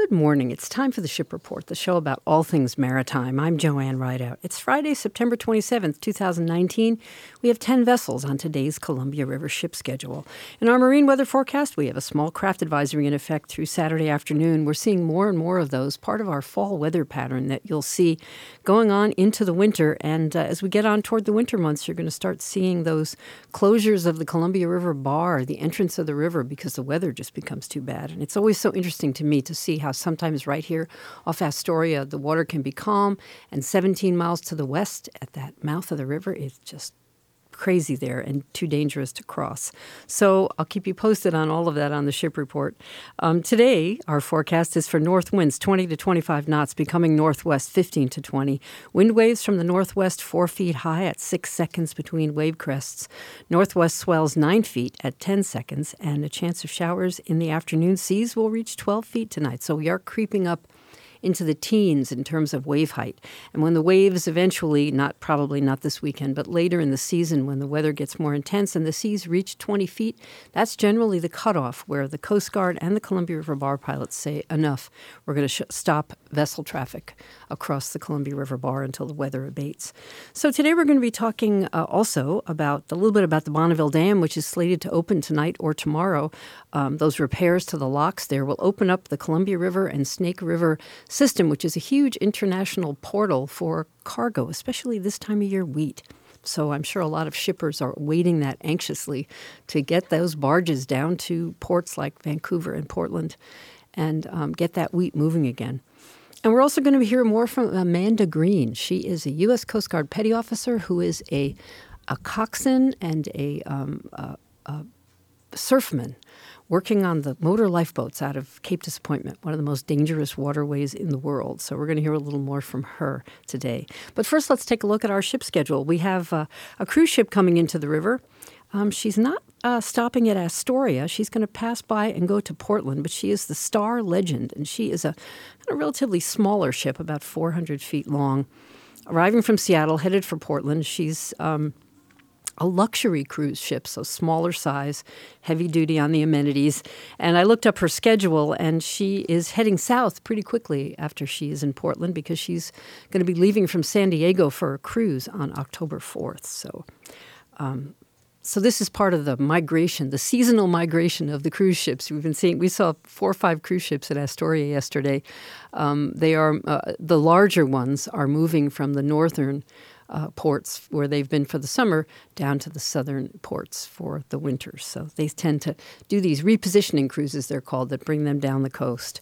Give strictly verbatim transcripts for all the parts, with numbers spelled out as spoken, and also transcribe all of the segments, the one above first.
Good morning. It's time for the Ship Report, the show about all things maritime. I'm Joanne Rideout. It's Friday, September twenty-seventh, twenty nineteen. We have ten vessels on today's Columbia River ship schedule. In our marine weather forecast, we have a small craft advisory in effect through Saturday afternoon. We're seeing more and more of those, part of our fall weather pattern that you'll see going on into the winter. And uh, as we get on toward the winter months, you're going to start seeing those closures of the Columbia River bar, the entrance of the river, because the weather just becomes too bad. And it's always so interesting to me to see how sometimes right here off Astoria, the water can be calm, and seventeen miles to the west at that mouth of the river, it's just crazy there and too dangerous to cross. So I'll keep you posted on all of that on the Ship Report. Um, today, our forecast is for north winds twenty to twenty-five knots, becoming northwest fifteen to twenty. Wind waves from the northwest four feet high at six seconds between wave crests. Northwest swells nine feet at ten seconds, and a chance of showers in the afternoon. Seas will reach twelve feet tonight, so we are creeping up into the teens in terms of wave height. And when the waves eventually, not probably not this weekend, but later in the season when the weather gets more intense and the seas reach twenty feet, that's generally the cutoff where the Coast Guard and the Columbia River bar pilots say, enough, we're going to sh- stop vessel traffic across the Columbia River bar until the weather abates. So today we're going to be talking uh, also about a little bit about the Bonneville Dam, which is slated to open tonight or tomorrow. Um, those repairs to the locks there will open up the Columbia River and Snake River system, which is a huge international portal for cargo, especially this time of year wheat. So I'm sure a lot of shippers are waiting that anxiously to get those barges down to ports like Vancouver and Portland and um, get that wheat moving again. And we're also going to hear more from Amanda Green. She is a U S Coast Guard petty officer who is a, a coxswain and a, um, a, a surfman working on the motor lifeboats out of Cape Disappointment, one of the most dangerous waterways in the world. So we're going to hear a little more from her today. But first, let's take a look at our ship schedule. We have uh, a cruise ship coming into the river. Um, she's not uh, stopping at Astoria. She's going to pass by and go to Portland, but she is the Star Legend, and she is a, a relatively smaller ship, about four hundred feet long. Arriving from Seattle, headed for Portland, she's Um, a luxury cruise ship, so smaller size, heavy duty on the amenities. And I looked up her schedule, and she is heading south pretty quickly after she is in Portland because she's going to be leaving from San Diego for a cruise on October fourth. So um, so this is part of the migration, the seasonal migration of the cruise ships. We've been seeing, we saw four or five cruise ships at Astoria yesterday. Um, they are, uh, the larger ones are moving from the northern Uh, ports where they've been for the summer down to the southern ports for the winter. So they tend to do these repositioning cruises, they're called, that bring them down the coast.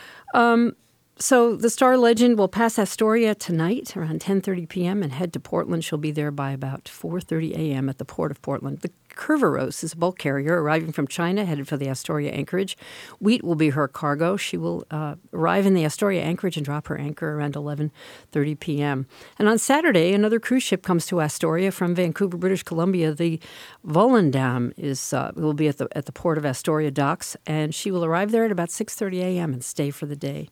Um, so the Star Legend will pass Astoria tonight around ten thirty p.m. and head to Portland. She'll be there by about four thirty a.m. at the Port of Portland. The Kerberos is a bulk carrier arriving from China, headed for the Astoria anchorage. Wheat will be her cargo. She will uh, arrive in the Astoria anchorage and drop her anchor around eleven thirty p.m. And on Saturday, another cruise ship comes to Astoria from Vancouver, British Columbia. The Volendam is uh, will be at the at the Port of Astoria docks, and she will arrive there at about six thirty a.m. and stay for the day.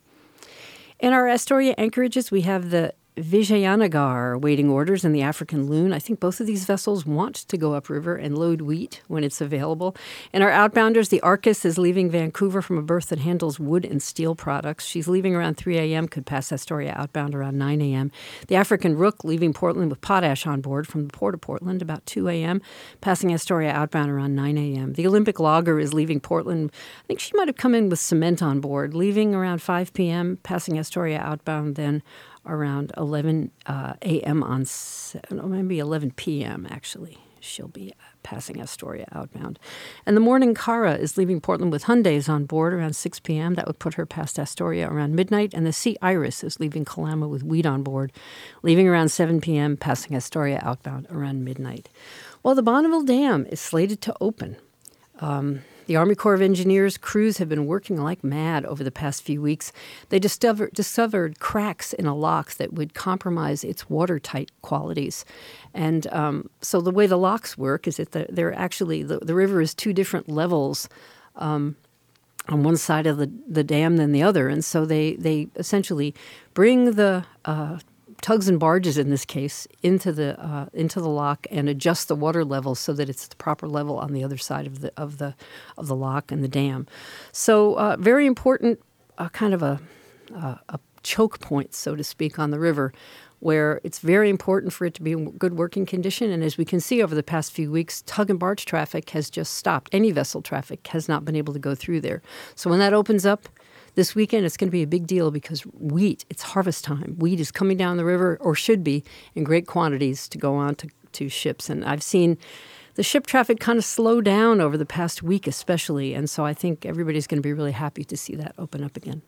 In our Astoria anchorages, we have the Vijayanagar waiting orders and the African Loon. I think both of these vessels want to go upriver and load wheat when it's available. And our outbounders, the Arcus is leaving Vancouver from a berth that handles wood and steel products. She's leaving around three a.m., could pass Astoria outbound around nine a.m. The African Rook leaving Portland with potash on board from the Port of Portland about two a.m., passing Astoria outbound around nine a.m. The Olympic Logger is leaving Portland. I think she might have come in with cement on board, leaving around five p.m., passing Astoria outbound then around eleven uh, a.m. on, no, maybe eleven p.m. actually. She'll be passing Astoria outbound. And the Morning Cara is leaving Portland with Hyundais on board around six p.m. That would put her past Astoria around midnight. And the Sea Iris is leaving Kalama with wheat on board, leaving around seven p.m., passing Astoria outbound around midnight. Well, the Bonneville Dam is slated to open. Um, The Army Corps of Engineers crews have been working like mad over the past few weeks. They discovered, discovered cracks in a lock that would compromise its watertight qualities. And um, so the way the locks work is that the, they're actually, the, the river is two different levels um, on one side of the, the dam than the other. And so they, they essentially bring the uh, tugs and barges, in this case, into the uh, into the lock and adjust the water level so that it's the proper level on the other side of the of the of the lock and the dam. So uh, very important a kind of a, a, a choke point, so to speak, on the river, where it's very important for it to be in good working condition. And as we can see over the past few weeks, tug and barge traffic has just stopped. Any vessel traffic has not been able to go through there. So when that opens up this weekend, it's going to be a big deal because wheat, it's harvest time. Wheat is coming down the river, or should be, in great quantities to go on to, to ships. And I've seen the ship traffic kind of slow down over the past week especially. And so I think everybody's going to be really happy to see that open up again.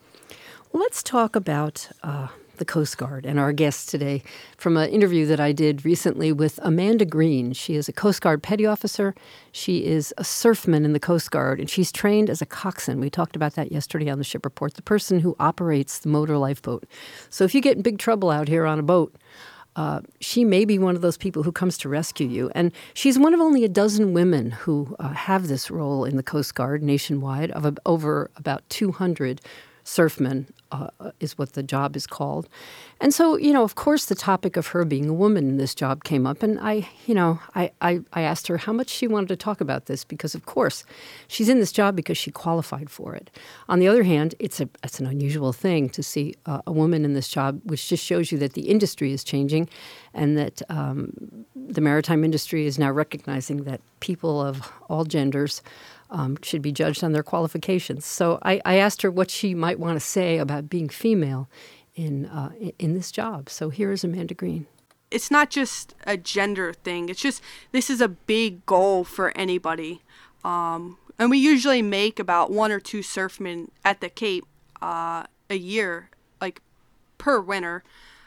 Well, let's talk about uh, the Coast Guard and our guest today from an interview that I did recently with Amanda Green. She is a Coast Guard petty officer. She is a surfman in the Coast Guard, and she's trained as a coxswain. We talked about that yesterday on the Ship Report, the person who operates the motor lifeboat. So if you get in big trouble out here on a boat, uh, she may be one of those people who comes to rescue you. And she's one of only a dozen women who uh, have this role in the Coast Guard nationwide, of a, over about two hundred surfmen uh, is what the job is called. And so, you know, of course, the topic of her being a woman in this job came up. And I, you know, I, I, I asked her how much she wanted to talk about this because, of course, she's in this job because she qualified for it. On the other hand, it's a it's an unusual thing to see uh, a woman in this job, which just shows you that the industry is changing and that um, the maritime industry is now recognizing that people of all genders Um, should be judged on their qualifications. So I, I asked her what she might want to say about being female in uh, in this job. So here is Amanda Green. It's not just a gender thing. It's just this is a big goal for anybody. Um, and we usually make about one or two surfmen at the Cape uh, a year, like per winter.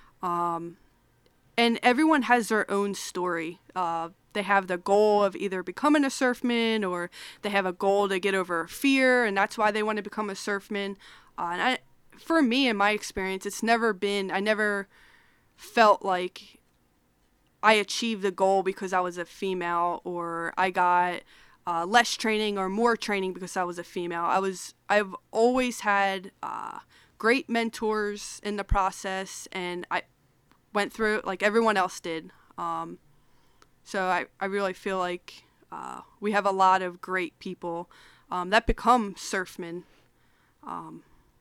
Um, and everyone has their own story. Uh, They have the goal of either becoming a surfman, or they have a goal to get over fear, and that's why they want to become a surfman. Uh, and I, for me, in my experience, it's never been, I never felt like I achieved the goal because I was a female, or I got uh, less training or more training because I was a female. I was, I've always had uh, great mentors in the process, and I went through it like everyone else did. Um, So I, I really feel like uh, we have a lot of great people um, that become surfmen. Um,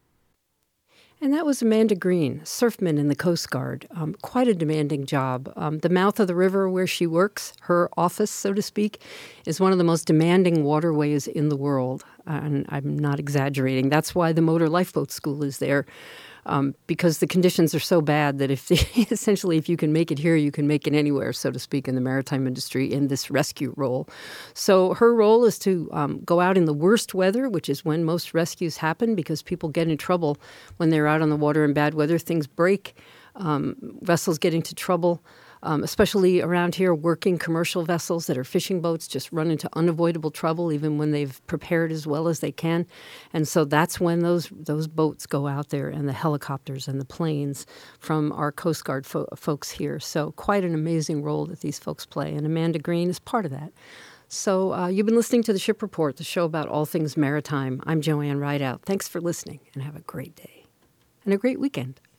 and that was Amanda Green, surfman in the Coast Guard. Um, quite a demanding job. Um, the mouth of the river where she works, her office, so to speak, is one of the most demanding waterways in the world. And I'm not exaggerating. That's why the Motor Lifeboat School is there. Um, because the conditions are so bad that if essentially if you can make it here, you can make it anywhere, so to speak, in the maritime industry in this rescue role. So her role is to um, go out in the worst weather, which is when most rescues happen because people get in trouble when they're out on the water in bad weather. Things break, um, vessels get into trouble. Um, especially around here, working commercial vessels that are fishing boats just run into unavoidable trouble even when they've prepared as well as they can. And so that's when those those boats go out there, and the helicopters and the planes from our Coast Guard fo- folks here. So quite an amazing role that these folks play, and Amanda Green is part of that. So uh, you've been listening to The Ship Report, the show about all things maritime. I'm Joanne Rideout. Thanks for listening, and have a great day and a great weekend.